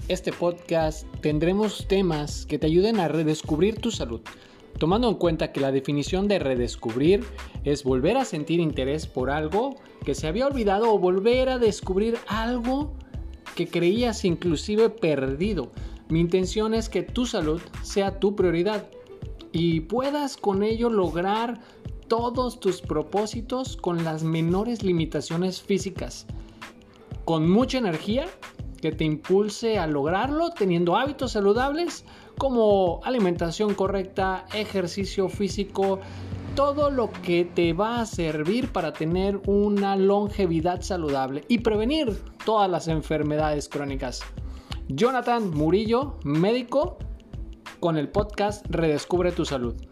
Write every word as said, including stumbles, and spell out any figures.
este podcast tendremos temas que te ayuden a redescubrir tu salud, tomando en cuenta que la definición de redescubrir es volver a sentir interés por algo que se había olvidado o volver a descubrir algo que creías inclusive perdido. Mi intención es que tu salud sea tu prioridad y puedas con ello lograr todos tus propósitos con las menores limitaciones físicas, con mucha energía que te impulse a lograrlo teniendo hábitos saludables como alimentación correcta, ejercicio físico, todo lo que te va a servir para tener una longevidad saludable y prevenir todas las enfermedades crónicas. Jonathan Murillo, médico, con el podcast Redescubre tu Salud.